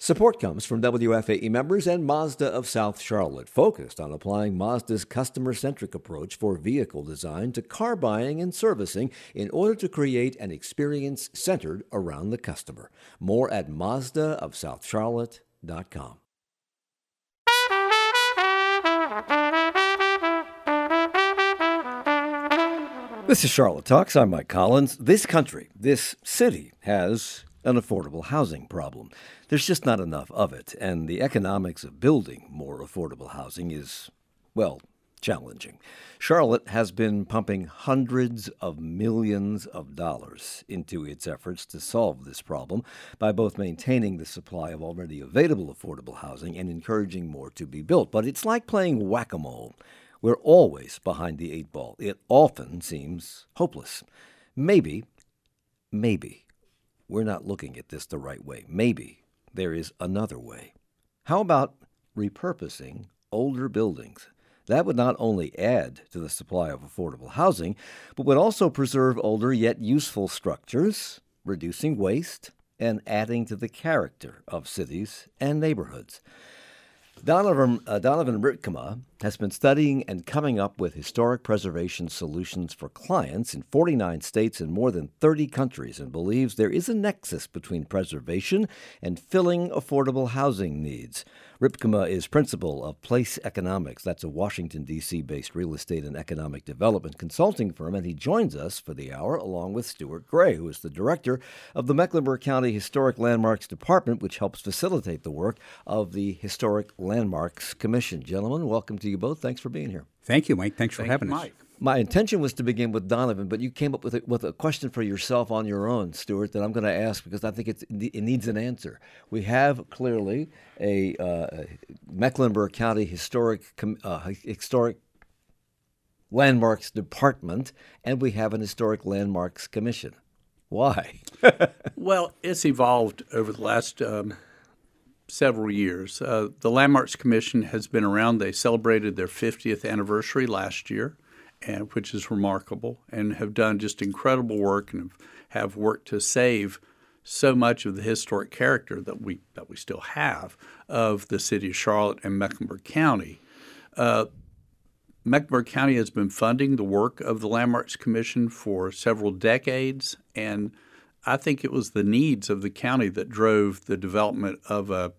Support comes from WFAE members and Mazda of South Charlotte, focused on applying Mazda's customer-centric approach for vehicle design to car buying and servicing in order to create an experience centered around the customer. More at MazdaofSouthCharlotte.com. This is Charlotte Talks. I'm Mike Collins. This country, this city, has an affordable housing problem. There's just not enough of it, and the economics of building more affordable housing is, well, challenging. Charlotte has been pumping hundreds of millions of dollars into its efforts to solve this problem by both maintaining the supply of already available affordable housing and encouraging more to be built. But it's like playing whack-a-mole. We're always behind the eight ball. It often seems hopeless. Maybe we're not looking at this the right way. Maybe there is another way. How about repurposing older buildings? That would not only add to the supply of affordable housing, but would also preserve older yet useful structures, reducing waste, and adding to the character of cities and neighborhoods. Donovan Ripkema has been studying and coming up with historic preservation solutions for clients in 49 states and more than 30 countries, and believes there is a nexus between preservation and filling affordable housing needs. Ripkema is principal of Place Economics. That's a Washington, D.C.-based real estate and economic development consulting firm, and he joins us for the hour along with Stuart Gray, who is the director of the Mecklenburg County Historic Landmarks Department, which helps facilitate the work of the Historic Landmarks Commission. Gentlemen, welcome to you both. Thanks for being here. Thank you, Mike. Thanks for having us. My intention was to begin with Donovan, but you came up with a question for yourself on your own, Stuart, that I'm going to ask because I think it needs an answer. We have clearly a Mecklenburg County Historic Landmarks Department, and we have an Historic Landmarks Commission. Why? Well, it's evolved over the last several years. The Landmarks Commission has been around. They celebrated their 50th anniversary last year, which is remarkable, and have done just incredible work and have worked to save so much of the historic character that we still have of the city of Charlotte and Mecklenburg County. Mecklenburg County has been funding the work of the Landmarks Commission for several decades, and I think it was the needs of the county that drove the development of a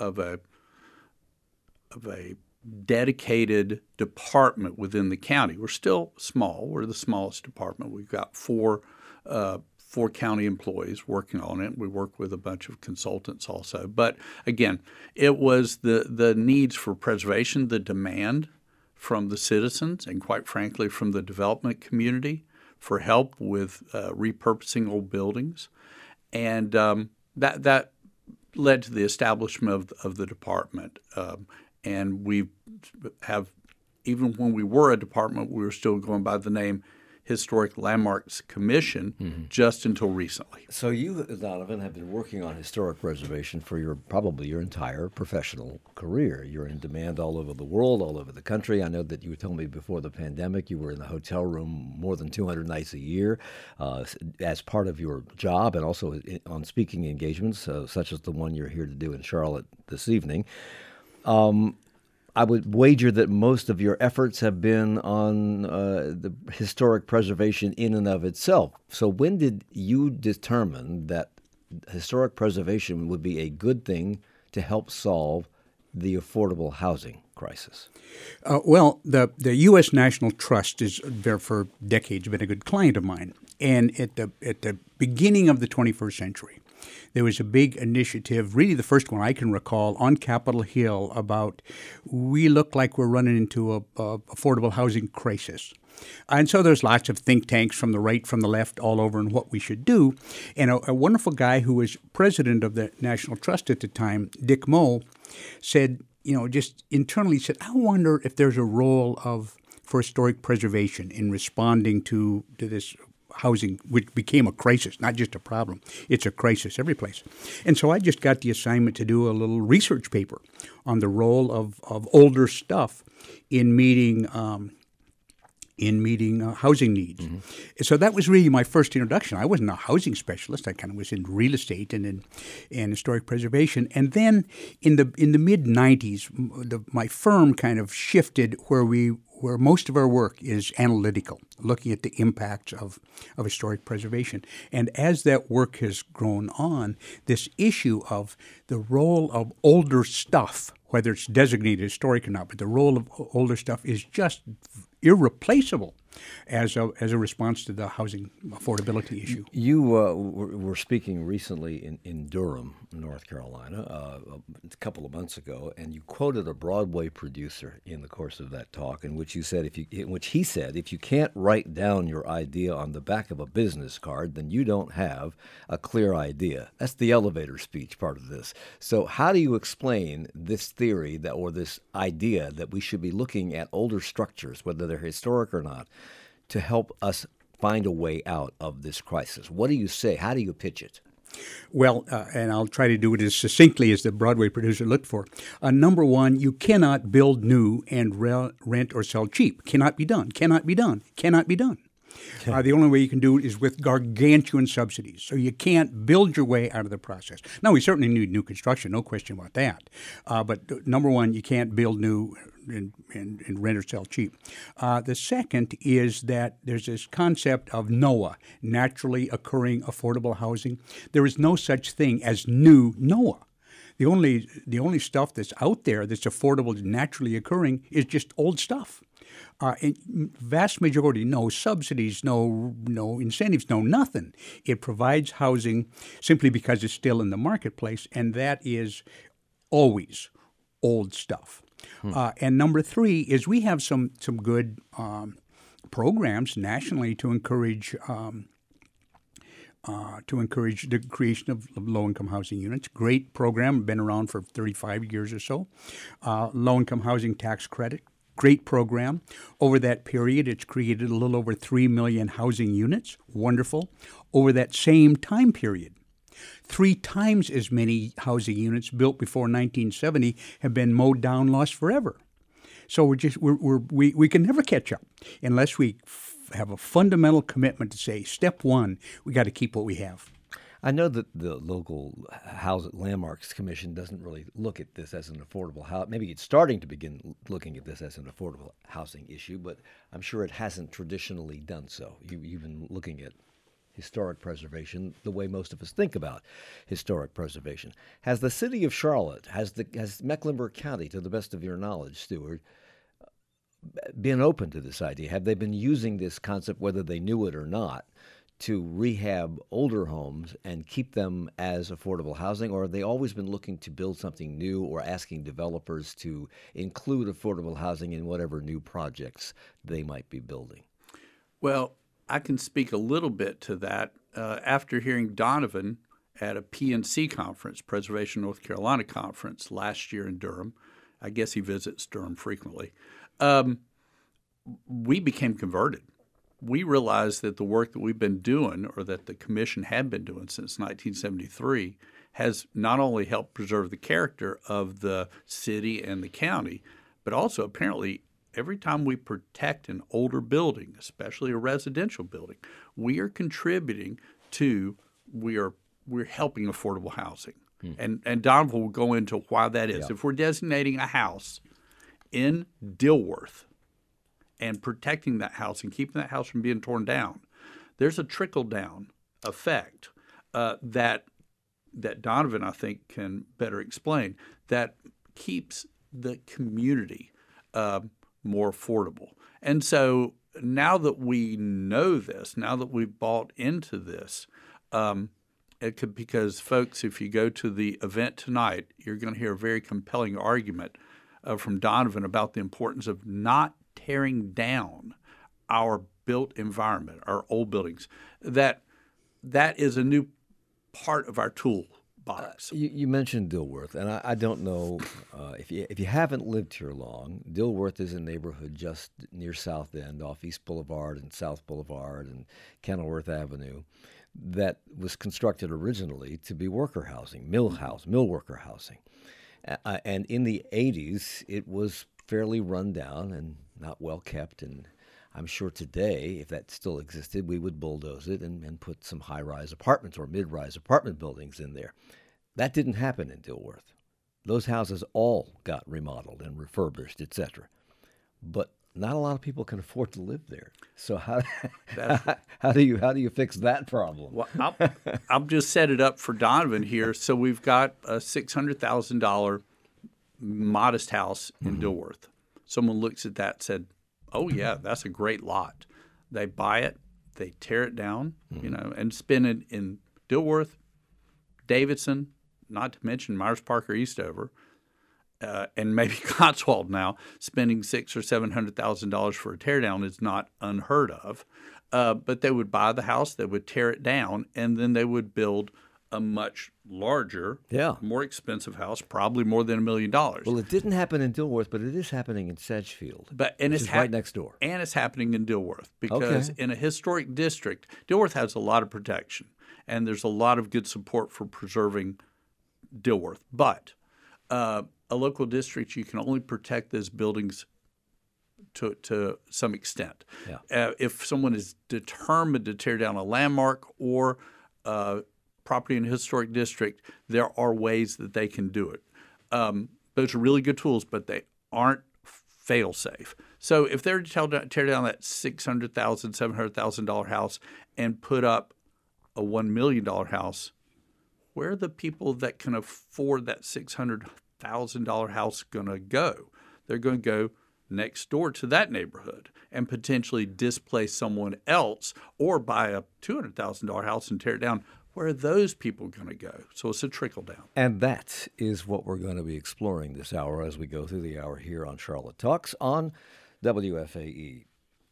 dedicated department within the county. We're still small. We're the smallest department. We've got four county employees working on it. We work with a bunch of consultants also. But again, it was the needs for preservation, the demand from the citizens, and quite frankly from the development community for help with repurposing old buildings. And that led to the establishment of the department. And we have, even when we were a department, we were still going by the name Historic Landmarks Commission just until recently. So you, Donovan, have been working on historic preservation for probably your entire professional career. You're in demand all over the world, all over the country. I know that you were telling me before the pandemic you were in the hotel room more than 200 nights a year as part of your job, and also on speaking engagements such as the one you're here to do in Charlotte this evening. I would wager that most of your efforts have been on the historic preservation in and of itself. So when did you determine that historic preservation would be a good thing to help solve the affordable housing crisis? Well, the U.S. National Trust is there for decades, been a good client of mine. And at the beginning of the 21st century, there was a big initiative, really the first one I can recall, on Capitol Hill about we look like we're running into a affordable housing crisis. And so there's lots of think tanks from the right, from the left, all over on what we should do. And a wonderful guy who was president of the National Trust at the time, Dick Moe, said, just internally said, I wonder if there's a role for historic preservation in responding to this housing, which became a crisis, not just a problem. It's a crisis every place. And so I just got the assignment to do a little research paper on the role of older stuff in meeting in meeting housing needs. So that was really my first introduction. I wasn't a housing specialist. I kind of was in real estate and in historic preservation. And then in the mid '90s, my firm kind of shifted where most of our work is analytical, looking at the impacts of historic preservation. And as that work has grown on, this issue of the role of older stuff, whether it's designated historic or not, but the role of older stuff is just irreplaceable as a response to the housing affordability issue. You were speaking recently in Durham, North Carolina, a couple of months ago, and you quoted a Broadway producer in the course of that talk, in which he said, if you can't write down your idea on the back of a business card, then you don't have a clear idea. That's the elevator speech part of this. So how do you explain this theory or this idea that we should be looking at older structures, whether they're historic or not, to help us find a way out of this crisis? What do you say? How do you pitch it? Well, and I'll try to do it as succinctly as the Broadway producer looked for. Number one, you cannot build new and rent or sell cheap. Cannot be done. Cannot be done. Cannot be done. The only way you can do it is with gargantuan subsidies. So you can't build your way out of the process. Now, we certainly need new construction, no question about that. But number one, you can't build new and rent or sell cheap. The second is that there's this concept of NOAH, naturally occurring affordable housing. There is no such thing as new NOAH. The only stuff that's out there that's affordable, naturally occurring, is just old stuff. Vast majority, no subsidies, no incentives, no nothing. It provides housing simply because it's still in the marketplace, and that is always old stuff. And number three is we have some good programs nationally to encourage the creation of low-income housing units. Great program, been around for 35 years or so. Low-income housing tax credit. Great program. Over that period, it's created a little over 3 million housing units. Wonderful. Over that same time period, 3 times as many housing units built before 1970 have been mowed down, lost forever. So we can never catch up unless we have a fundamental commitment to say, step one, we got to keep what we have. I know that the local Landmarks Commission doesn't really look at this as an affordable house. Maybe it's starting to begin looking at this as an affordable housing issue, but I'm sure it hasn't traditionally done so. You've been looking at historic preservation the way most of us think about historic preservation. Has the city of Charlotte, has Mecklenburg County, to the best of your knowledge, Stuart, been open to this idea? Have they been using this concept, whether they knew it or not, to rehab older homes and keep them as affordable housing, or have they always been looking to build something new or asking developers to include affordable housing in whatever new projects they might be building? Well, I can speak a little bit to that. After hearing Donovan at a PNC conference, Preservation North Carolina conference last year in Durham, I guess he visits Durham frequently, we became converted. We realized that the work that we've been doing, or that the commission had been doing since 1973, has not only helped preserve the character of the city and the county, but also apparently every time we protect an older building, especially a residential building, we are contributing to, we're helping affordable housing. And Donovan will go into why that is. Yeah. If we're designating a house in Dilworth and protecting that house and keeping that house from being torn down, there's a trickle-down effect that Donovan, I think, can better explain, that keeps the community more affordable. And so now that we know this, now that we've bought into this, because, folks, if you go to the event tonight, you're going to hear a very compelling argument from Donovan about the importance of not tearing down our built environment, our old buildings. That is a new part of our toolbox. You mentioned Dilworth, and I don't know if you haven't lived here long. Dilworth is a neighborhood just near South End, off East Boulevard and South Boulevard and Kenilworth Avenue, that was constructed originally to be worker housing, mill worker housing. And in the 80s, it was fairly run down and not well kept. And I'm sure today, if that still existed, we would bulldoze it and put some high-rise apartments or mid-rise apartment buildings in there. That didn't happen in Dilworth. Those houses all got remodeled and refurbished, etc. But not a lot of people can afford to live there. So how do you fix that problem? Well, I'll just set it up for Donovan here. So we've got a $600,000 modest house in Dilworth. Someone looks at that and said, "Oh yeah, that's a great lot." They buy it, they tear it down, and spend it in Dilworth, Davidson, not to mention Myers Park or Eastover, and maybe Cotswold now. Spending $600,000 or $700,000 for a teardown is not unheard of. But they would buy the house, they would tear it down, and then they would build a much larger, more expensive house, probably more than $1 million. Well, it didn't happen in Dilworth, but it is happening in Sedgefield, it's right next door. And it's happening in Dilworth because in a historic district, Dilworth has a lot of protection, and there's a lot of good support for preserving Dilworth. But a local district, you can only protect those buildings to some extent. If someone is determined to tear down a landmark or property in a historic district, there are ways that they can do it. Those are really good tools, but they aren't fail-safe. So if they're to tear down that $600,000, $700,000 house and put up a $1 million house, where are the people that can afford that $600,000 house going to go? They're going to go next door to that neighborhood and potentially displace someone else or buy a $200,000 house and tear it down. Where are those people going to go? So it's a trickle down. And that is what we're going to be exploring this hour as we go through the hour here on Charlotte Talks on WFAE.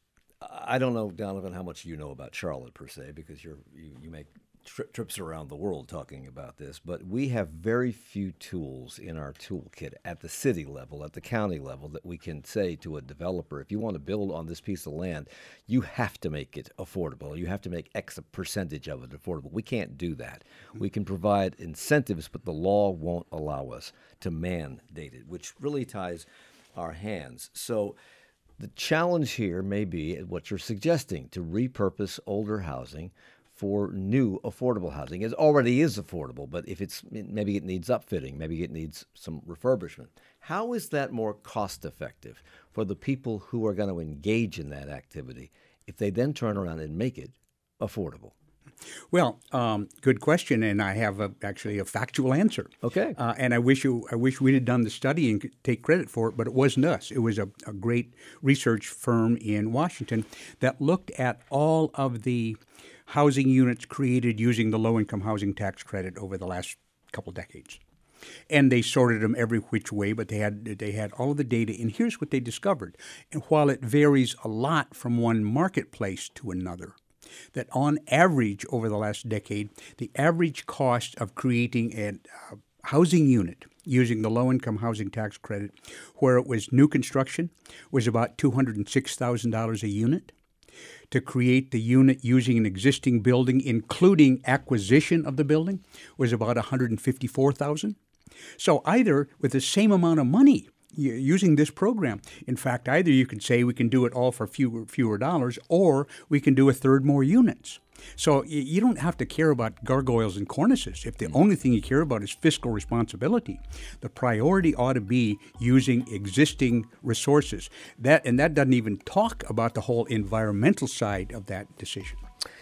I don't know, Donovan, how much you know about Charlotte per se, because you make trips around the world talking about this, but we have very few tools in our toolkit at the city level, at the county level, that we can say to a developer, if you want to build on this piece of land, you have to make it affordable. You have to make X percentage of it affordable. We can't do that. We can provide incentives, but the law won't allow us to mandate it, which really ties our hands. So the challenge here may be what you're suggesting, to repurpose older housing for new affordable housing. It already is affordable, but if maybe it needs upfitting, maybe it needs some refurbishment. How is that more cost effective for the people who are going to engage in that activity if they then turn around and make it affordable? Well, good question, and I have actually a factual answer. Okay. And I wish we'd have done the study and could take credit for it, but it wasn't us. It was a great research firm in Washington that looked at all of the housing units created using the low-income housing tax credit over the last couple decades. And they sorted them every which way, but they had all of the data. And here's what they discovered. And while it varies a lot from one marketplace to another, that on average over the last decade, the average cost of creating a housing unit using the low-income housing tax credit, where it was new construction, was about $206,000 a unit. To create the unit using an existing building, including acquisition of the building, was about $154,000. So either with the same amount of money using this program, in fact, either you can say we can do it all for fewer dollars, or we can do a third more units. So you don't have to care about gargoyles and cornices. If the only thing you care about is fiscal responsibility, the priority ought to be using existing resources. That doesn't even talk about the whole environmental side of that decision.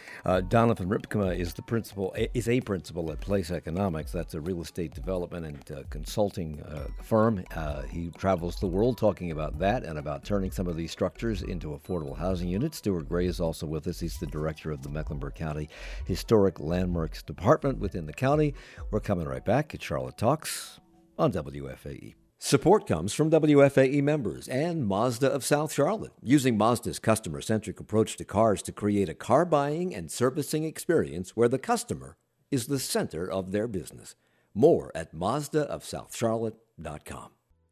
Donovan Ripkema is a principal at Place Economics. That's a real estate development and consulting firm. He travels the world talking about that and about turning some of these structures into affordable housing units. Stuart Gray is also with us. He's the director of the Mecklenburg County Historic Landmarks Department within the county. We're coming right back at Charlotte Talks on WFAE. Support comes from WFAE members and Mazda of South Charlotte, using Mazda's customer-centric approach to cars to create a car buying and servicing experience where the customer is the center of their business. More at MazdaofSouthCharlotte.com.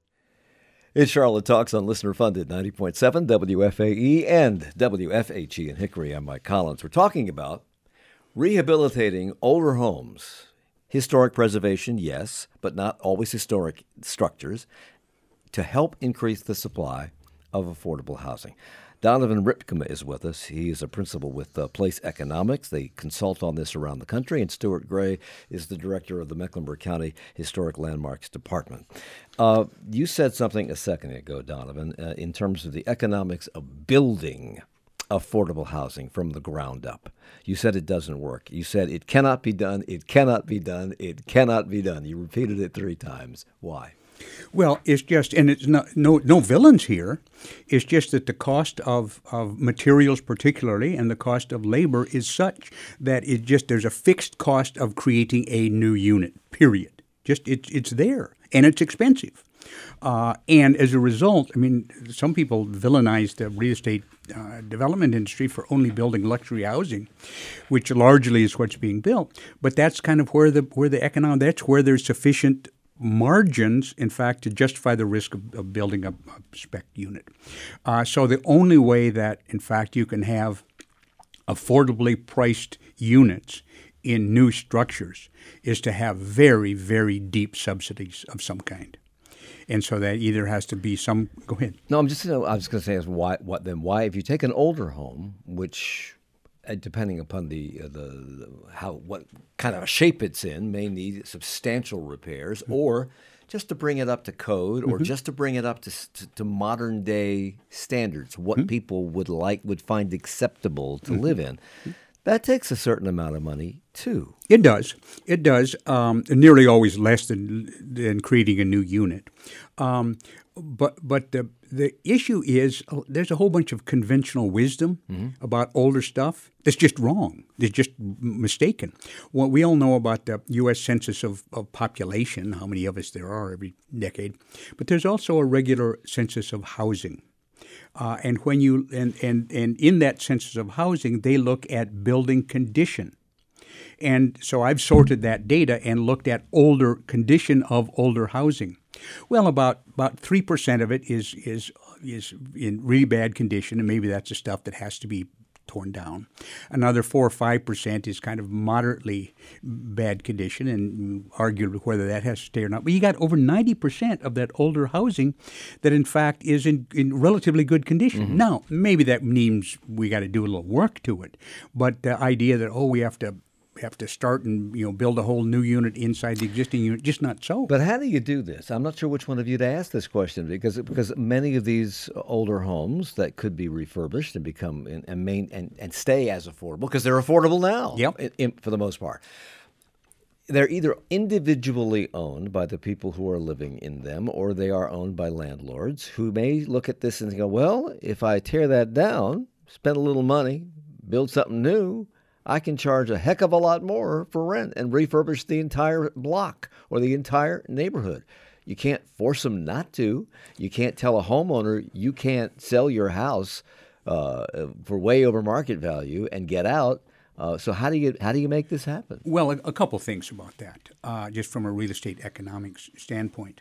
It's Charlotte Talks on listener-funded 90.7 WFAE and WFHE in Hickory. I'm Mike Collins. We're talking about rehabilitating older homes. Historic preservation, yes, but not always historic structures, to help increase the supply of affordable housing. Donovan Ripkema is with us. He is a principal with Place Economics. They consult on this around the country. And Stuart Gray is the director of the Mecklenburg County Historic Landmarks Department. You said something a second ago, Donovan, in terms of the economics of building affordable housing from the ground up. You said it doesn't work. You said it cannot be done, it cannot be done, it cannot be done. You repeated it 3 times. Why? Well, it's just, and it's no villains here. It's just that the cost of materials particularly and the cost of labor is such that there's a fixed cost of creating a new unit, period. Just it's there, and it's expensive. And as a result, I mean, some people villainize the real estate development industry for only building luxury housing, which largely is what's being built. But that's kind of where the economic, that's where there's sufficient margins, in fact, to justify the risk of building a spec unit. So the only way that, in fact, you can have affordably priced units in new structures is to have very, very deep subsidies of some kind. And so that either has to be some. Go ahead. No, I was going to say is why if you take an older home, which depending upon what kind of a shape it's in, may need substantial repairs, or just to bring it up to code, or just to bring it up to modern day standards, what people would find acceptable to live in. That takes a certain amount of money too. It does. It does. Nearly always less than creating a new unit. But the issue is there's a whole bunch of conventional wisdom about older stuff that's just wrong. It's just mistaken. Well, we all know about the U.S. Census of population, how many of us there are every decade. But there's also a regular census of housing. And when you and in that census of housing, they look at building condition. And so I've sorted that data and looked at condition of older housing. Well, about 3% of it is in really bad condition, and maybe that's the stuff that has to be torn down. Another 4 or 5% is kind of moderately bad condition, and arguably whether that has to stay or not. But you got over 90% of that older housing that, in fact, is in relatively good condition. Now, maybe that means we got to do a little work to it, but the idea that we have to start and build a whole new unit inside the existing unit, just not so. But how do you do this? I'm not sure which one of you to ask this question because many of these older homes that could be refurbished and become and stay as affordable because they're affordable now. Yep. For the most part, they're either individually owned by the people who are living in them, or they are owned by landlords who may look at this and go, "Well, if I tear that down, spend a little money, build something new, I can charge a heck of a lot more for rent and refurbish the entire block or the entire neighborhood." You can't force them not to. You can't tell a homeowner you can't sell your house for way over market value and get out. So how do you make this happen? Well, a couple things about that, just from a real estate economics standpoint.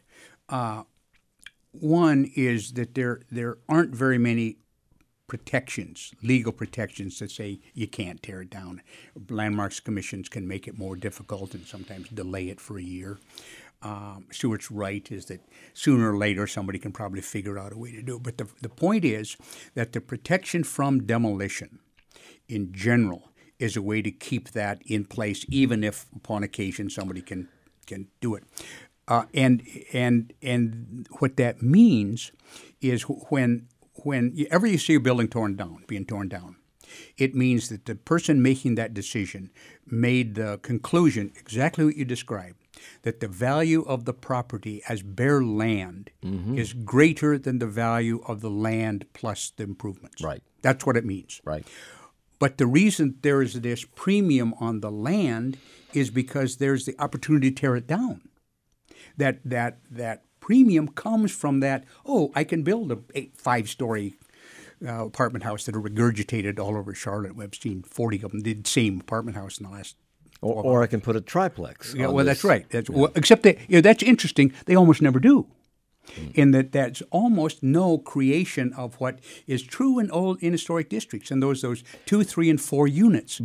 One is that there aren't very many legal protections that say you can't tear it down. Landmarks commissions can make it more difficult and sometimes delay it for a year. Stuart's right is that sooner or later somebody can probably figure out a way to do it. But the point is that the protection from demolition in general is a way to keep that in place, even if upon occasion somebody can do it. And what that means is whenever you see a building being torn down, it means that the person making that decision made the conclusion, exactly what you described, that the value of the property as bare land is greater than the value of the land plus the improvements. Right. That's what it means. Right. But the reason there is this premium on the land is because there's the opportunity to tear it down. That premium comes from that, I can build a 5-story apartment house that are regurgitated all over Charlotte. We've seen 40 of them, the same apartment house in the last. Or I can put a triplex. Yeah, well, that's right. Except that that's interesting. They almost never do. In that's almost no creation of what is true in historic districts, and those 2, 3, and 4 units. But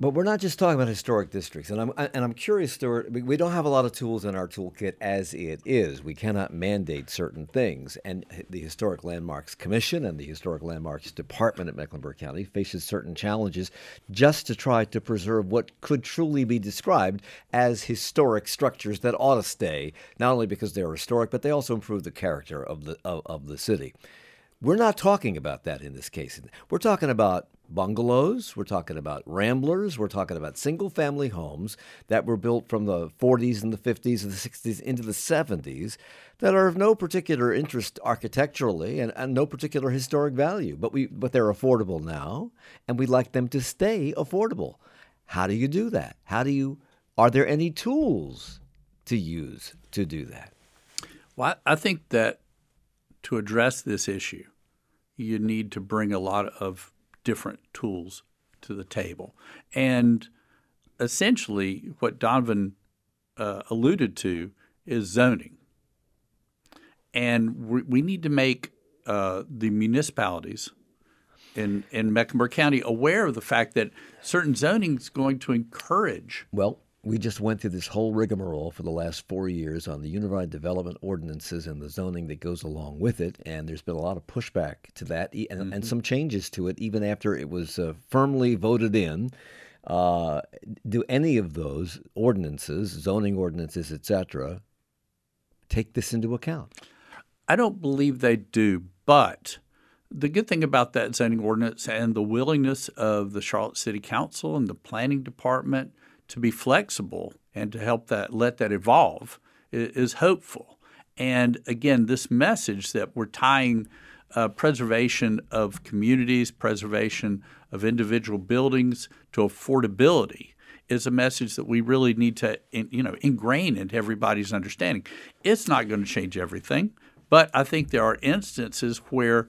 But we're not just talking about historic districts, and I'm curious, Stuart. We don't have a lot of tools in our toolkit as it is. We cannot mandate certain things, and the Historic Landmarks Commission and the Historic Landmarks Department at Mecklenburg County faces certain challenges just to try to preserve what could truly be described as historic structures that ought to stay, not only because they're historic, but they also improve the character of the city. We're not talking about that in this case. We're talking about bungalows, we're talking about ramblers, we're talking about single-family homes that were built from the 40s and the 50s and the 60s into the 70s that are of no particular interest architecturally and no particular historic value, but they're affordable now, and we'd like them to stay affordable. How do you do that? Are there any tools to use to do that? Well, I think that to address this issue, you need to bring a lot of different tools to the table. And essentially what Donovan alluded to is zoning. And we need to make the municipalities in Mecklenburg County aware of the fact that certain zoning is going to encourage. Well, we just went through this whole rigmarole for the last 4 years on the Unified Development Ordinances and the zoning that goes along with it, and there's been a lot of pushback to that and some changes to it even after it was firmly voted in. Do any of those ordinances, zoning ordinances, etc., take this into account? I don't believe they do, but the good thing about that zoning ordinance and the willingness of the Charlotte City Council and the Planning Department to be flexible and to help let that evolve is hopeful. And again, this message that we're tying preservation of communities, preservation of individual buildings to affordability is a message that we really need to ingrain into everybody's understanding. It's not going to change everything, but I think there are instances where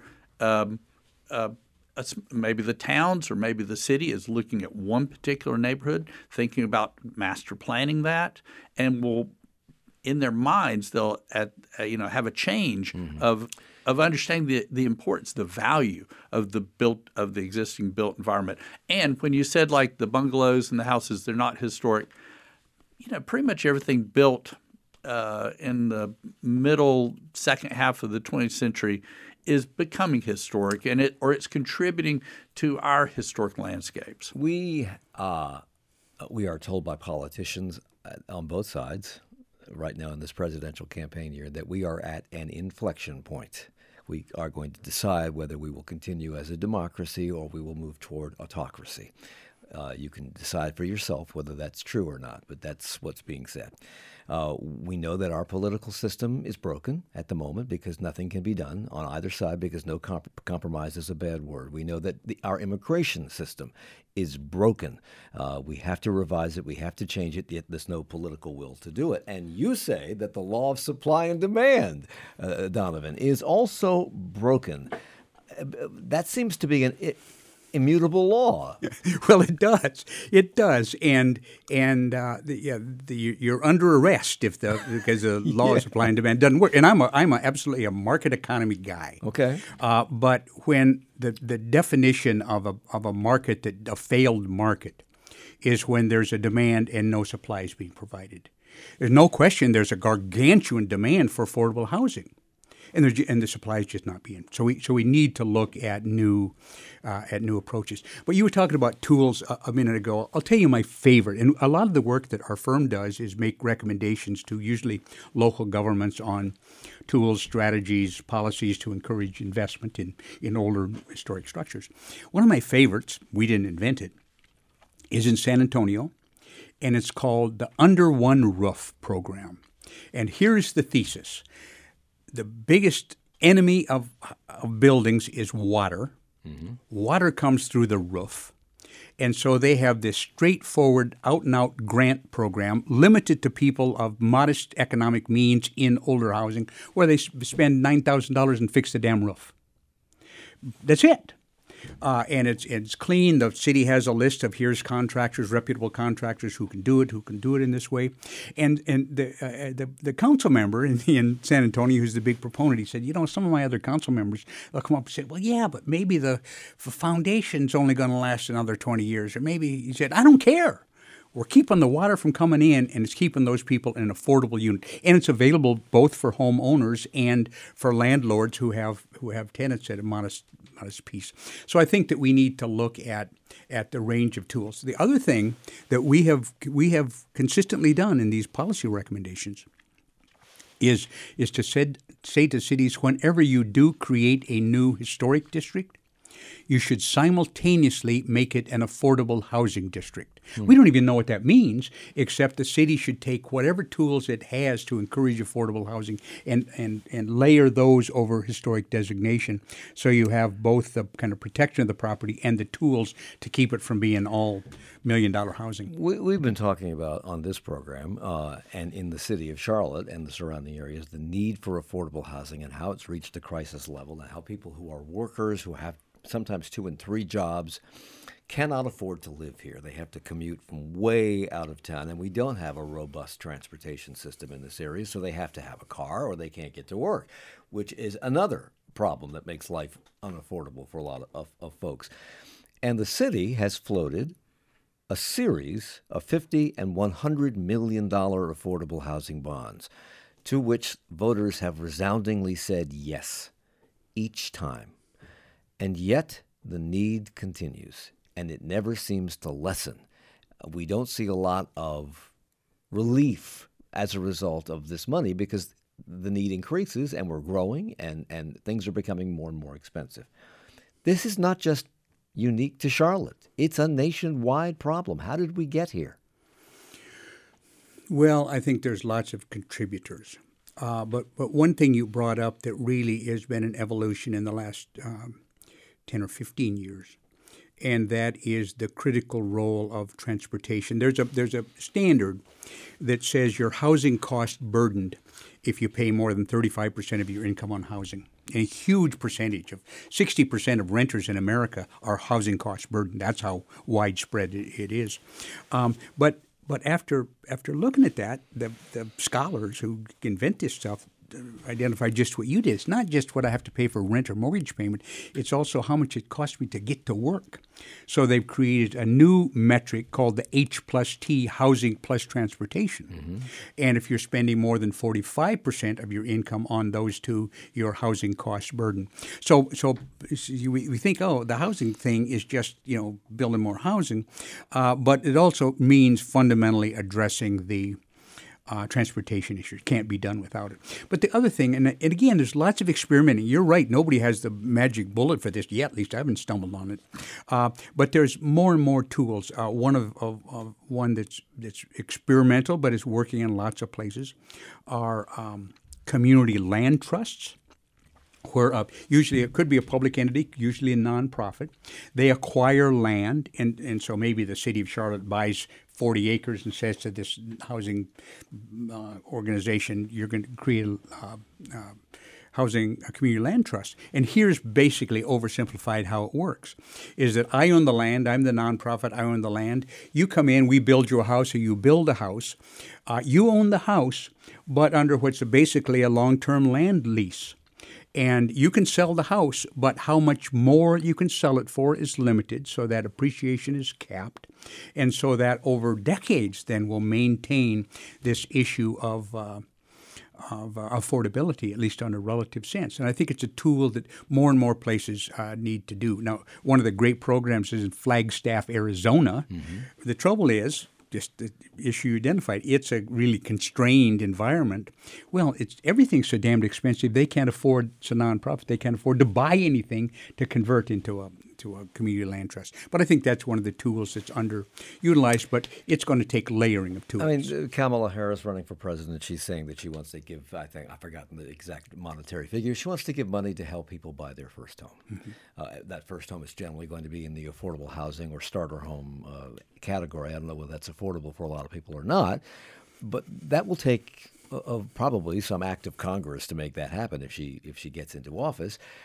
maybe the towns or maybe the city is looking at one particular neighborhood, thinking about master planning that, and will, in their minds, they'll have a change of understanding the importance, the value of the existing built environment. And when you said like the bungalows and the houses, they're not historic, pretty much everything built in the middle second half of the 20th century is becoming historic, and it's contributing to our historic landscapes. We are told by politicians on both sides right now in this presidential campaign year that we are at an inflection point. We are going to decide whether we will continue as a democracy or we will move toward autocracy. You can decide for yourself whether that's true or not, but that's what's being said. We know that our political system is broken at the moment because nothing can be done on either side because no compromise is a bad word. We know that our immigration system is broken. We have to revise it. We have to change it, yet there's no political will to do it. And you say that the law of supply and demand, Donovan, is also broken. That seems to be an immutable law. Well, it does. It does, and you're under arrest because the law of supply and demand doesn't work. And I'm absolutely a market economy guy. Okay. But when the definition of a market, a failed market, is when there's a demand and no supply is being provided. There's no question there's a gargantuan demand for affordable housing. And the supply is just not being. So we need to look at new approaches. But you were talking about tools a minute ago. I'll tell you my favorite. And a lot of the work that our firm does is make recommendations to usually local governments on tools, strategies, policies to encourage investment in older historic structures. One of my favorites, we didn't invent it, is in San Antonio, and it's called the Under One Roof program. And here's the thesis. The biggest enemy of buildings is water. Mm-hmm. Water comes through the roof. And so they have this straightforward, out-and-out grant program limited to people of modest economic means in older housing where they spend $9,000 and fix the damn roof. That's it. and it's clean. The city has a list of here's contractors, reputable contractors who can do it in this way. And the council member in San Antonio, who's the big proponent, he said, some of my other council members, they'll come up and say, well, yeah, but maybe the foundation's only going to last another 20 years. Or maybe, he said, I don't care. We're keeping the water from coming in, and it's keeping those people in an affordable unit. And it's available both for homeowners and for landlords who have tenants at a modest piece. So I think that we need to look at the range of tools. The other thing that we have consistently done in these policy recommendations is to say to cities, whenever you do create a new historic district, you should simultaneously make it an affordable housing district. We don't even know what that means, except the city should take whatever tools it has to encourage affordable housing and layer those over historic designation, so you have both the kind of protection of the property and the tools to keep it from being all million-dollar housing. We've been talking about on this program and in the city of Charlotte and the surrounding areas the need for affordable housing and how it's reached a crisis level, and how people who are workers who have sometimes 2 and 3 jobs cannot afford to live here. They have to commute from way out of town, and we don't have a robust transportation system in this area, so they have to have a car or they can't get to work, which is another problem that makes life unaffordable for a lot of folks. And the city has floated a series of $50 and $100 million affordable housing bonds, to which voters have resoundingly said yes each time. And yet the need continues, and it never seems to lessen. We don't see a lot of relief as a result of this money because the need increases and we're growing and things are becoming more and more expensive. This is not just unique to Charlotte. It's a nationwide problem. How did we get here? Well, I think there's lots of contributors. But one thing you brought up that really has been an evolution in the last 10 or 15 years, and that is the critical role of transportation. There's a standard that says your housing cost burdened if you pay more than 35% of your income on housing. A huge percentage of 60% of renters in America are housing cost burdened. That's how widespread it is. But after looking at that, the scholars who invent this stuff identify just what you did. It's not just what I have to pay for rent or mortgage payment. It's also how much it costs me to get to work. So they've created a new metric called the H+T, housing plus transportation. Mm-hmm. And if you're spending more than 45% of your income on those two, your housing cost burden. So we think, the housing thing is just, building more housing. But it also means fundamentally addressing the transportation issues. Can't be done without it. But the other thing, and again, there's lots of experimenting. You're right. Nobody has the magic bullet for this yet. At least I haven't stumbled on it. But there's more and more tools. One that's experimental but is working in lots of places are community land trusts, where usually it could be a public entity, usually a nonprofit. They acquire land, and so maybe the city of Charlotte buys 40 acres and says to this housing organization, you're going to create a community land trust. And here's basically oversimplified how it works, is that I own the land, I'm the nonprofit, I own the land. You come in, we build you a house, or you build a house. You own the house, but under what's basically a long-term land lease. And you can sell the house, but how much more you can sell it for is limited, so that appreciation is capped. And so that over decades then will maintain this issue of affordability, at least on a relative sense. And I think it's a tool that more and more places need to do. Now, one of the great programs is in Flagstaff, Arizona. Mm-hmm. The trouble is, just the issue you identified, it's a really constrained environment. Well, everything's so damned expensive, they can't afford, it's a nonprofit, they can't afford to buy anything to convert into a community land trust. But I think that's one of the tools that's underutilized, but it's going to take layering of tools. I mean, Kamala Harris running for president, she's saying that she wants to give, I've forgotten the exact monetary figure, she wants to give money to help people buy their first home. Mm-hmm. That first home is generally going to be in the affordable housing or starter home category. I don't know whether that's affordable for a lot of people or not, but that will take probably some act of Congress to make that happen if she gets into office.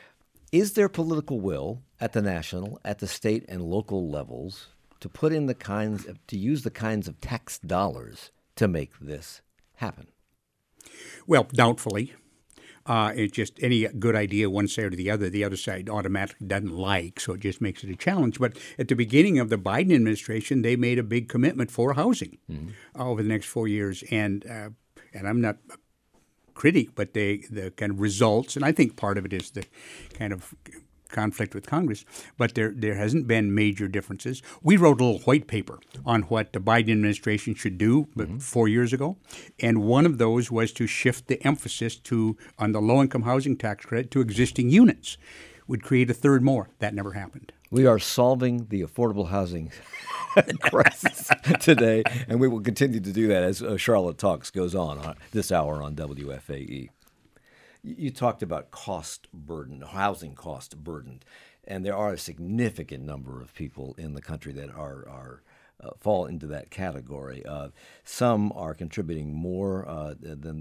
Is there political will at the national, at the state, and local levels to put in to use the kinds of tax dollars to make this happen? Well, doubtfully. It's just any good idea, one side or the other side automatically doesn't like, so it just makes it a challenge. But at the beginning of the Biden administration, they made a big commitment for housing over the next 4 years. And I'm not a critic, but the kind of results, and I think part of it is the kind of conflict with Congress, but there hasn't been major differences. We wrote a little white paper on what the Biden administration should do 4 years ago, and one of those was to shift the emphasis on the low-income housing tax credit to existing units. Would create a third more. That never happened. We are solving the affordable housing crisis today, and we will continue to do that as Charlotte Talks goes on this hour on WFAE. You talked about cost burden, housing cost burden, and there are a significant number of people in the country that fall into that category. Some are contributing more than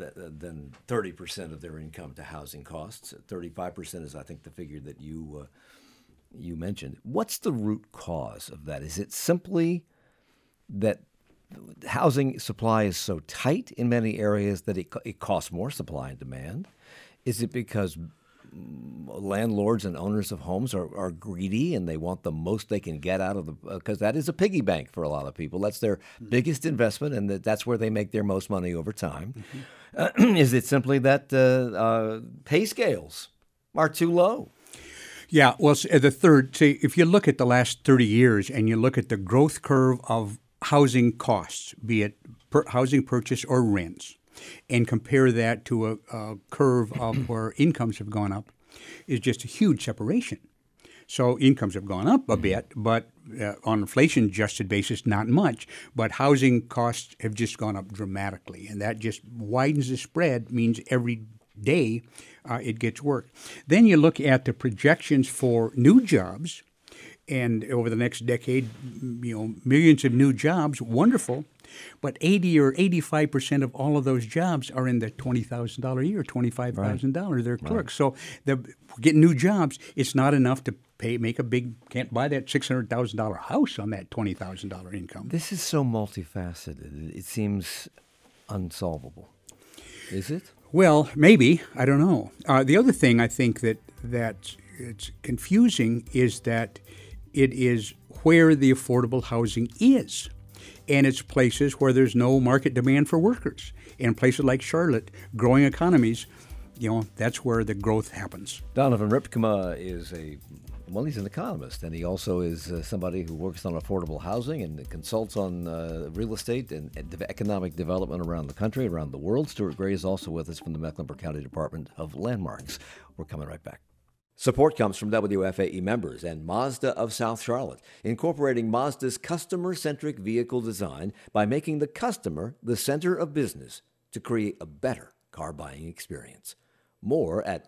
30% of their income to housing costs. 35% is, I think, the figure that you mentioned. What's the root cause of that? Is it simply that housing supply is so tight in many areas that it costs more, supply and demand? Is it because landlords and owners of homes are greedy and they want the most they can get out of because that is a piggy bank for a lot of people. That's their biggest investment, and that's where they make their most money over time. Is it simply that pay scales are too low? Yeah, well, the third, say, if you look at the last 30 years and you look at the growth curve of housing costs, be it housing purchase or rents, and compare that to a curve of where incomes have gone up, is just a huge separation. So incomes have gone up a bit, but on inflation-adjusted basis, not much. But housing costs have just gone up dramatically, and that just widens the spread, means every day it gets worse. Then you look at the projections for new jobs, and over the next decade, millions of new jobs, wonderful. But 80 or 85% of all of those jobs are in the $20,000 a year, $25,000. They're clerks. Right. So getting new jobs, it's not enough to can't buy that $600,000 house on that $20,000 income. This is so multifaceted. It seems unsolvable. Is it? Well, maybe. I don't know. The other thing I think that it's confusing is that it is where the affordable housing is. And it's places where there's no market demand for workers. In places like Charlotte, growing economies, that's where the growth happens. Donovan Ripkema he's an economist, and he also is somebody who works on affordable housing and consults on real estate and economic development around the country, around the world. Stuart Gray is also with us from the Mecklenburg County Department of Landmarks. We're coming right back. Support comes from WFAE members and Mazda of South Charlotte, incorporating Mazda's customer-centric vehicle design by making the customer the center of business to create a better car buying experience. More at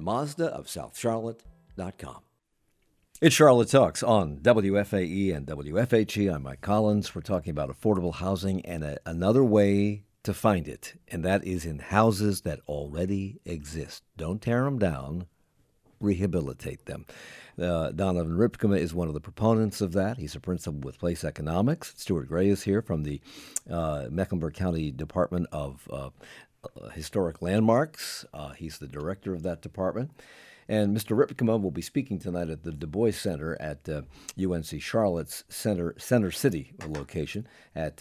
MazdaofSouthCharlotte.com. It's Charlotte Talks on WFAE and WFHE. I'm Mike Collins. We're talking about affordable housing and another way to find it, and that is in houses that already exist. Don't tear them down. Rehabilitate them. Donovan Ripkema is one of the proponents of that. He's a principal with Place Economics. Stuart Gray is here from the Mecklenburg County Department of Historic Landmarks. He's the director of that department. And Mr. Ripkema will be speaking tonight at the Du Bois Center at UNC Charlotte's Center City location at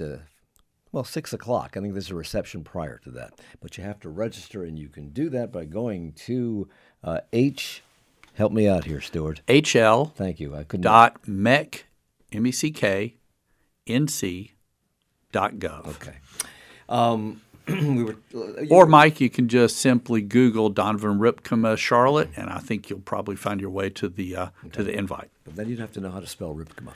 6 o'clock. I think there's a reception prior to that. But you have to register, and you can do that by going to help me out here, Stuart. HL. Thank you. I couldn't. .mec, MECK.NC.gov. Okay. Or, Mike, you can just simply Google Donovan Ripkema Charlotte, and I think you'll probably find your way to the invite. But then you'd have to know how to spell Ripkema.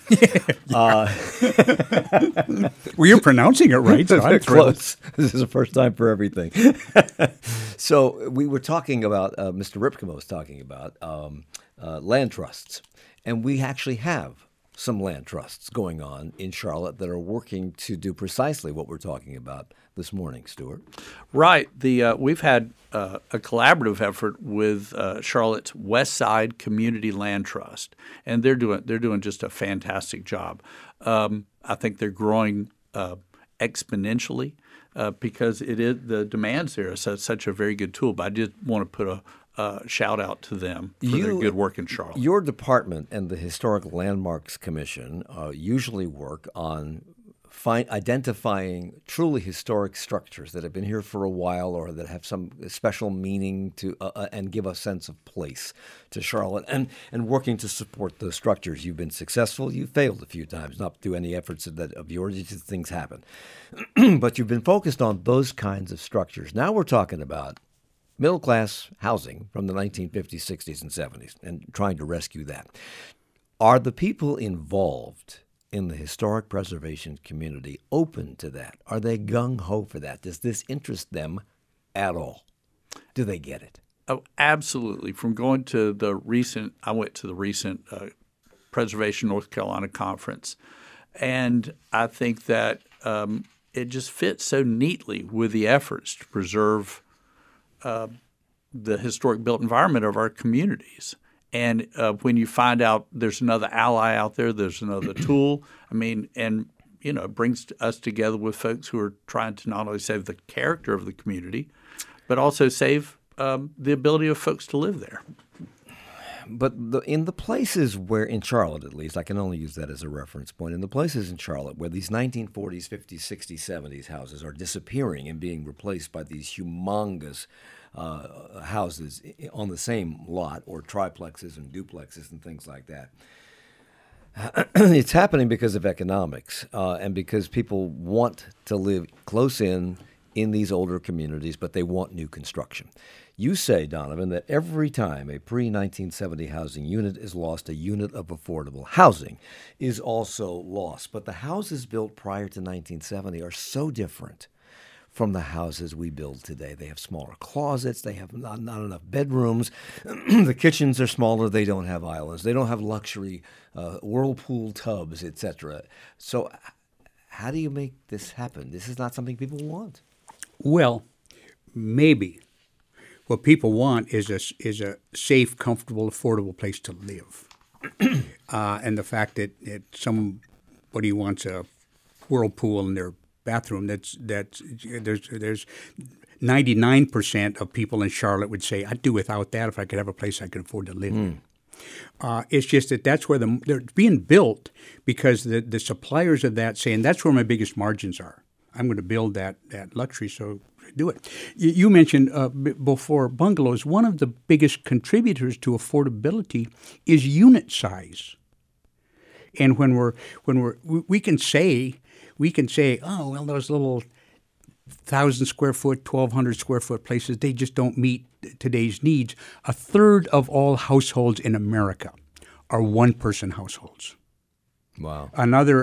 Well, you're pronouncing it right, so I'm close. This is the first time for everything. So we were talking about, Mr. Ripkema was talking about land trusts, and we actually have some land trusts going on in Charlotte that are working to do precisely what we're talking about this morning, Stuart. Right. We've had a collaborative effort with Charlotte's West Side Community Land Trust, and they're doing just a fantastic job. I think they're growing exponentially because the demands there are such a very good tool. But I did want to put a shout out to them for their good work in Charlotte. Your department and the Historic Landmarks Commission usually work on identifying truly historic structures that have been here for a while or that have some special meaning to and give a sense of place to Charlotte, and working to support those structures. You've been successful. You've failed a few times, not through any efforts of yours. Just things happen. But you've been focused on those kinds of structures. Now we're talking about middle-class housing from the 1950s, 60s, and 70s, and trying to rescue that. Are the people involved in the historic preservation community open to that? Are they gung-ho for that? Does this interest them at all? Do they get it? Oh, absolutely. From going to I went to the recent Preservation North Carolina conference, and I think that it just fits so neatly with the efforts to preserve the historic built environment of our communities. And when you find out there's another ally out there, there's another tool, it brings us together with folks who are trying to not only save the character of the community, but also save the ability of folks to live there. But in the places where, in Charlotte at least, I can only use that as a reference point, in the places in Charlotte where these 1940s, 50s, 60s, 70s houses are disappearing and being replaced by these humongous houses on the same lot, or triplexes and duplexes and things like that. It's happening because of economics and because people want to live close in these older communities, but they want new construction. You say, Donovan, that every time a pre-1970 housing unit is lost, a unit of affordable housing is also lost. But the houses built prior to 1970 are so different from the houses we build today. They have smaller closets. They have not enough bedrooms. The kitchens are smaller. They don't have islands. They don't have luxury whirlpool tubs, etc. So how do you make this happen? This is not something people want. Well, maybe. What people want is a safe, comfortable, affordable place to live. And the fact that somebody wants a whirlpool in their bathroom, there's 99% of people in Charlotte would say, I'd do without that if I could have a place I could afford to live in. It's just that's where they're being built because the suppliers of that saying that's where my biggest margins are. I'm going to build that luxury, so do it. You mentioned before bungalows. One of the biggest contributors to affordability is unit size. And we can say, oh well, those little 1,000 square foot, 1,200 square foot places, they just don't meet today's needs. A third of all households in America are one-person households. Wow. Another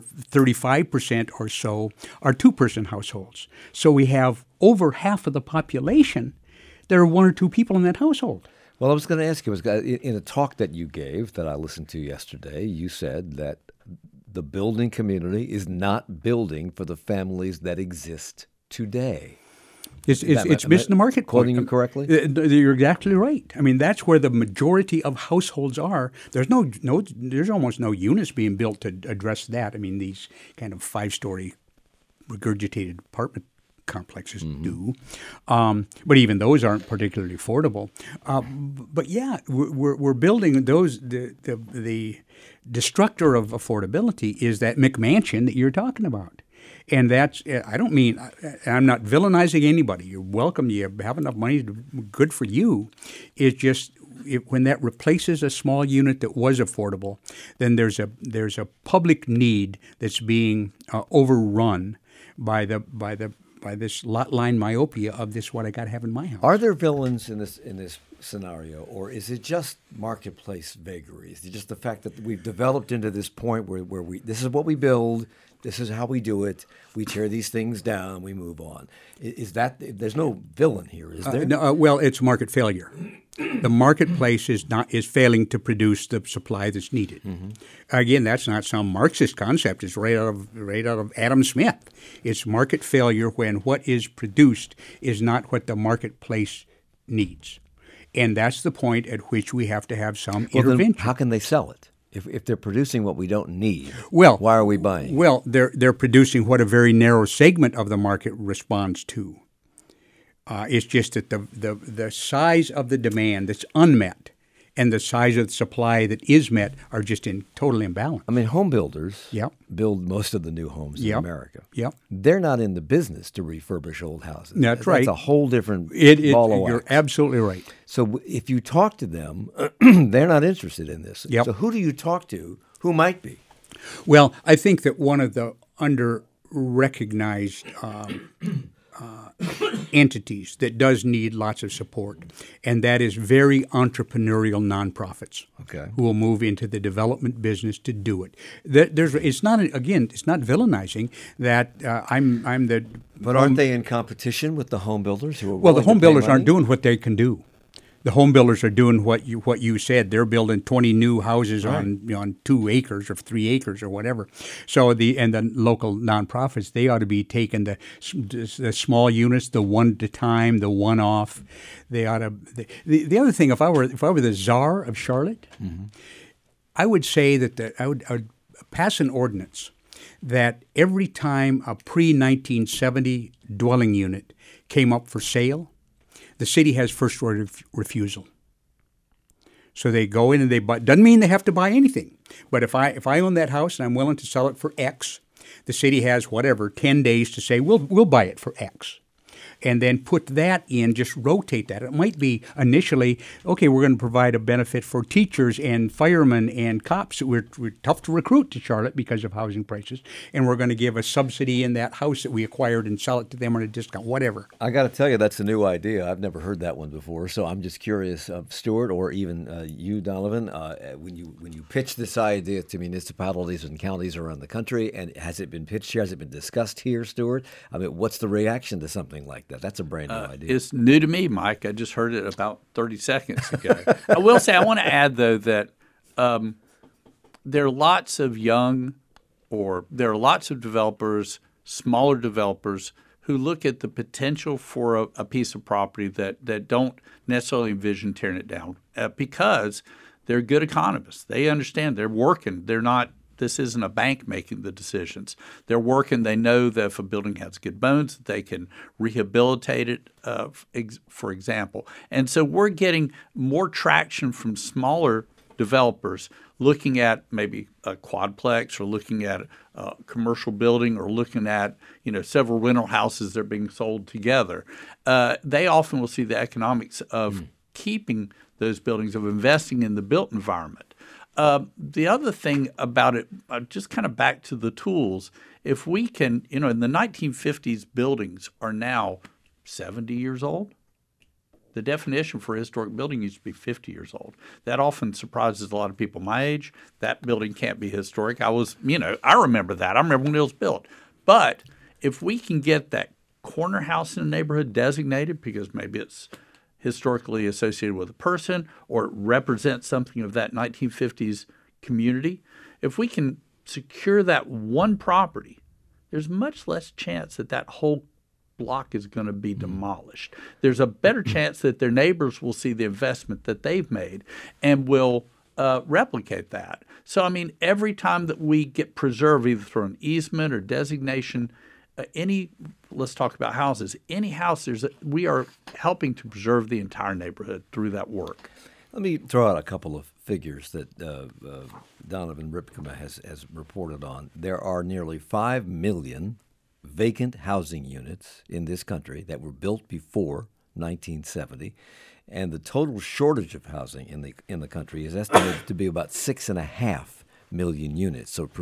35% or so are two-person households. So we have over half of the population. There are one or two people in that household. Well, I was going to ask you, in a talk that you gave that I listened to yesterday, you said that the building community is not building for the families that exist today. It's missing the market. Quoting you correctly? You're exactly right. I mean, that's where the majority of households are. There's almost no units being built to address that. I mean, these kind of 5-story regurgitated apartment complexes do, but even those aren't particularly affordable. But yeah, we're building those. The destructor of affordability is that McMansion that you're talking about. And that's, I'm not villainizing anybody. You're welcome. You have enough money, good for you. It's just when that replaces a small unit that was affordable, then there's a public need that's being overrun by this lot line myopia of this what I got to have in my house. Are there villains in this scenario, or is it just marketplace vagary? Is it just the fact that we've developed into this point where this is what we build, this is how we do it, we tear these things down, we move on? Is that there's no villain here, is there? No, well, it's market failure. the marketplace is failing to produce the supply that's needed. Again, that's not some Marxist concept. It's right out of Adam Smith. It's market failure when what is produced is not what the marketplace needs. And that's the point at which we have to have some intervention. Then how can they sell it? If they're producing what we don't need, well, why are we buying? Well, they're producing what a very narrow segment of the market responds to. It's just that the size of the demand that's unmet and the size of the supply that is met are just in total imbalance. I mean, home builders Yep. build most of the new homes in Yep. America. Yep. They're not in the business to refurbish old houses. That's right. That's a whole different ball of wax. You're absolutely right. So if you talk to them, they're not interested in this. Yep. So who do you talk to who might be? Well, I think that one of the under-recognized entities that does need lots of support, and that is very entrepreneurial nonprofits who will move into the development business to do it. It's not villainizing that I'm the. But aren't they in competition with the home builders who are Well, the willing home to pay builders aren't money? doing what they can do. The home builders are doing what you said. They're building 20 new houses on 2 acres or 3 acres or whatever. So the local nonprofits, they ought to be taking the small units, the one at a time, the one off. They ought to. The other thing, if I were the czar of Charlotte, I would say that I would pass an ordinance that every time a pre-1970 dwelling unit came up for sale, the city has first right of refusal. So they go in and they buy. Doesn't mean they have to buy anything. But if I own that house and I'm willing to sell it for X, the city has 10 days to say we'll buy it for X. And then put that in, just rotate that. It might be initially, okay, we're going to provide a benefit for teachers and firemen and cops. We're tough to recruit to Charlotte because of housing prices. And we're going to give a subsidy in that house that we acquired and sell it to them on a discount, whatever. I got to tell you, that's a new idea. I've never heard that one before. So I'm just curious, Stuart, or even you, Donovan, when you pitch this idea to municipalities and counties around the country, and has it been pitched here? Has it been discussed here, Stuart? I mean, what's the reaction to something like that? That's a brand new idea. It's new to me, Mike. I just heard it about 30 seconds ago. I will say, I want to add, though, that there are lots of developers, smaller developers, who look at the potential for a piece of property that don't necessarily envision tearing it down because they're good economists. They understand. They're working. They're not. This isn't a bank making the decisions. They're working. They know that if a building has good bones, that they can rehabilitate it, for example. And so we're getting more traction from smaller developers looking at maybe a quadplex or looking at a commercial building or looking at several rental houses that are being sold together. They often will see the economics of keeping those buildings, of investing in the built environment. The other thing about it, just kind of back to the tools, if we can, in the 1950s, buildings are now 70 years old. The definition for a historic building used to be 50 years old. That often surprises a lot of people my age. That building can't be historic. I remember that. I remember when it was built. But if we can get that corner house in a neighborhood designated because maybe it's historically associated with a person or it represents something of that 1950s community, if we can secure that one property, there's much less chance that whole block is going to be demolished. There's a better chance that their neighbors will see the investment that they've made and will replicate that. So, every time that we get preserved, either through an easement or designation, let's talk about houses. Any house, we are helping to preserve the entire neighborhood through that work. Let me throw out a couple of figures that Donovan Ripkema has reported on. There are nearly 5 million vacant housing units in this country that were built before 1970, and the total shortage of housing in the country is estimated to be about 6.5 million units. So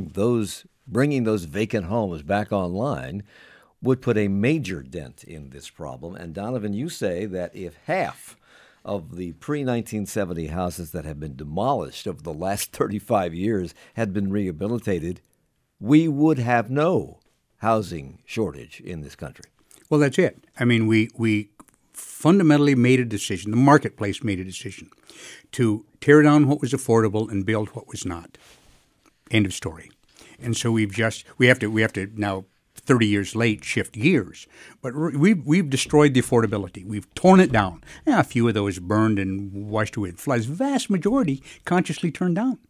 bringing those vacant homes back online would put a major dent in this problem. And Donovan, you say that if half of the pre-1970 houses that have been demolished over the last 35 years had been rehabilitated, we would have no housing shortage in this country. Well, that's it. We fundamentally made a decision, the marketplace made a decision, to tear down what was affordable and build what was not. End of story. And so we have to now, 30 years late, shift gears. But we've destroyed the affordability. We've torn it down. A few of those burned and washed away with floods. Vast majority consciously torn down.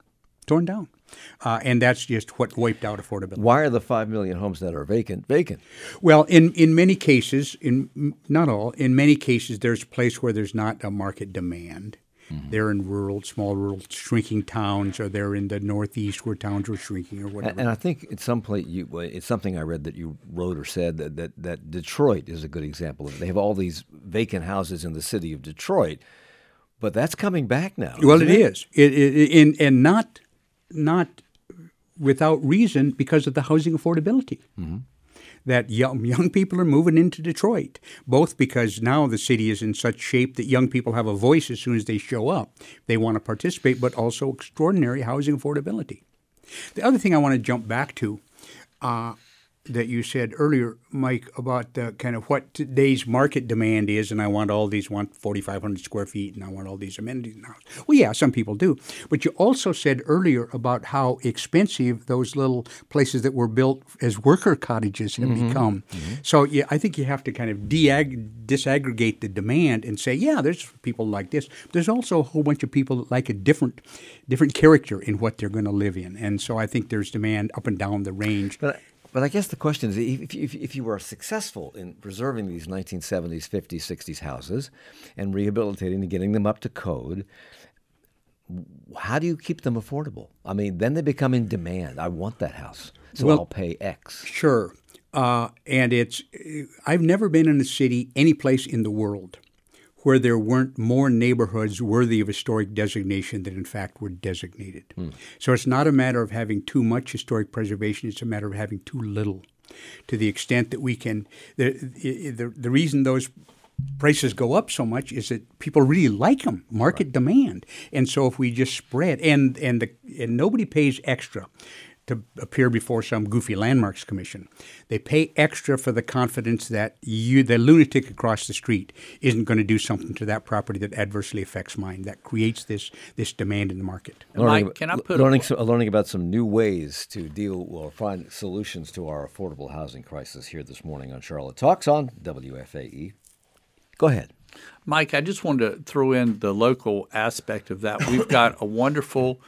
And that's just what wiped out affordability. Why are the 5 million homes that are vacant? Well, in many cases, not all, in many cases, there's a place where there's not a market demand. Mm-hmm. They're in small rural, shrinking towns, or they're in the Northeast where towns are shrinking, or whatever. And I think at some point, it's something I read that you wrote or said that Detroit is a good example of it. They have all these vacant houses in the city of Detroit, but that's coming back now. Well, it is, and not without reason, because of the housing affordability. Mm-hmm. That young people are moving into Detroit, both because now the city is in such shape that young people have a voice as soon as they show up. They want to participate, but also extraordinary housing affordability. The other thing I want to jump back to that you said earlier, Mike, about kind of what today's market demand is, and I want 4,500 square feet, and I want all these amenities in the house. Well, yeah, some people do. But you also said earlier about how expensive those little places that were built as worker cottages have become. Mm-hmm. So yeah, I think you have to kind of disaggregate the demand and say, yeah, there's people like this. There's also a whole bunch of people that like a different character in what they're going to live in. And so I think there's demand up and down the range. But I guess the question is, if you were successful in preserving these 1970s, 50s, 60s houses and rehabilitating and getting them up to code, how do you keep them affordable? I mean, then they become in demand. I want that house, so I'll pay X. Sure. And I've never been in a city, any place in the world, where there weren't more neighborhoods worthy of historic designation than in fact were designated. So it's not a matter of having too much historic preservation, it's a matter of having too little. To the extent that we can, the reason those prices go up so much is that people really like them, market demand. And so if we just spread, and nobody pays extra to appear before some goofy landmarks commission. They pay extra for the confidence that the lunatic across the street isn't going to do something to that property that adversely affects mine, that creates this demand in the market. Mike, can I put learning about some new ways to deal or find solutions to our affordable housing crisis here this morning on Charlotte Talks on WFAE. Go ahead. Mike, I just wanted to throw in the local aspect of that. We've got a wonderful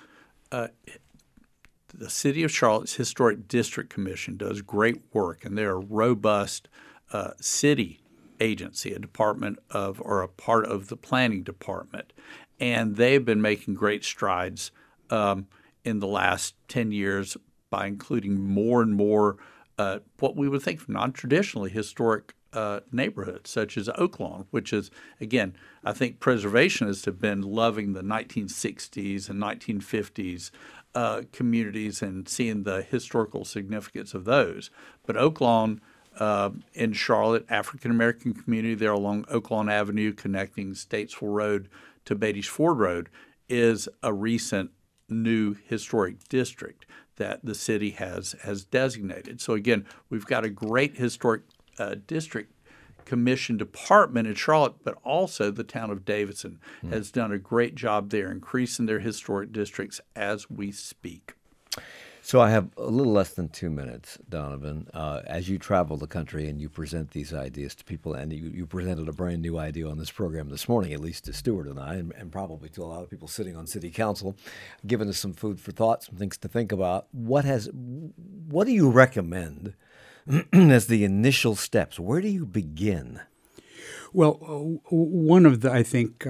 the City of Charlotte's Historic District Commission does great work, and they're a robust city agency, a part of the planning department. And they've been making great strides in the last 10 years by including more and more what we would think of non-traditionally historic neighborhoods, such as Oaklawn, which is, again, I think preservationists have been loving the 1960s and 1950s communities and seeing the historical significance of those. But Oaklawn in Charlotte, African-American community there along Oaklawn Avenue connecting Statesville Road to Beatty's Ford Road is a recent new historic district that the city has designated. So again, we've got a great historic district commission department in Charlotte, but also the town of Davidson has done a great job there, increasing their historic districts as we speak. So I have a little less than 2 minutes, Donovan. As you travel the country and you present these ideas to people, and you presented a brand new idea on this program this morning, at least to Stuart and I, and probably to a lot of people sitting on city council, giving us some food for thought, some things to think about. What do you recommend as the initial steps? Where do you begin? Well, one of the, I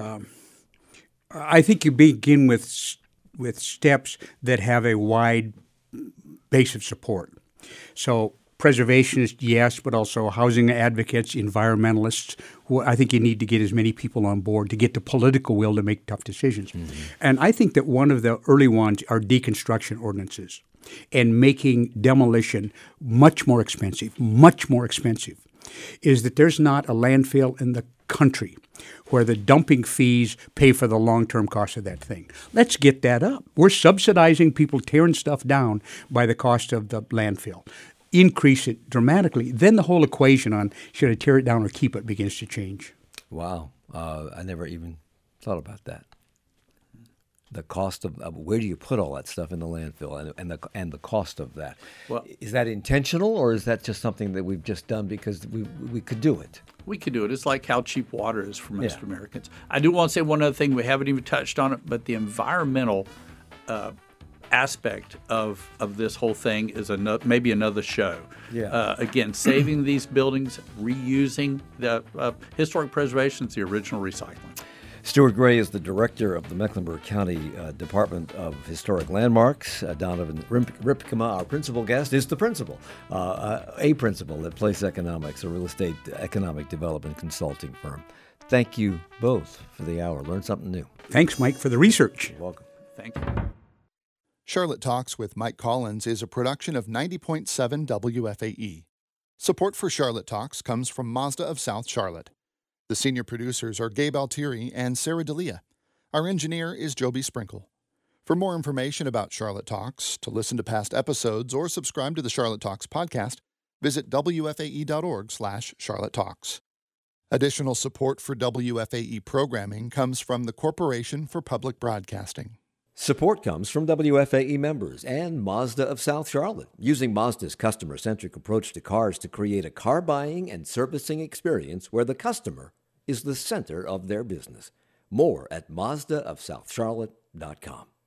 think you begin with steps that have a wide base of support. So preservationists, yes, but also housing advocates, environmentalists. I think you need to get as many people on board to get the political will to make tough decisions. Mm-hmm. And I think that one of the early ones are deconstruction ordinances and making demolition much more expensive, is that there's not a landfill in the country where the dumping fees pay for the long-term cost of that thing. Let's get that up. We're subsidizing people tearing stuff down by the cost of the landfill. Increase it dramatically. Then the whole equation on should I tear it down or keep it begins to change. Wow. I never even thought about that. The cost of where do you put all that stuff in the landfill, and the cost of that. Well, is that intentional, or is that just something that we've just done because we could do it? We could do it. It's like how cheap water is for most Yeah. Americans. I do want to say one other thing. We haven't even touched on it, but the environmental aspect of this whole thing is maybe another show. Yeah. Again, saving these buildings, reusing the historic preservation is the original recycling. Stuart Gray is the director of the Mecklenburg County Department of Historic Landmarks. Donovan Ripkema, our principal guest, is the principal, a principal at Place Economics, a real estate economic development consulting firm. Thank you both for the hour. Learn something new. Thanks, Mike, for the research. You're welcome. Thank you. Charlotte Talks with Mike Collins is a production of 90.7 WFAE. Support for Charlotte Talks comes from Mazda of South Charlotte. The senior producers are Gabe Altieri and Sarah D'Elia. Our engineer is Joby Sprinkle. For more information about Charlotte Talks, to listen to past episodes, or subscribe to the Charlotte Talks podcast, visit wfae.org/Charlotte Talks. Additional support for WFAE programming comes from the Corporation for Public Broadcasting. Support comes from WFAE members and Mazda of South Charlotte, using Mazda's customer-centric approach to cars to create a car buying and servicing experience where the customer is the center of their business. More at mazdaofsouthcharlotte.com.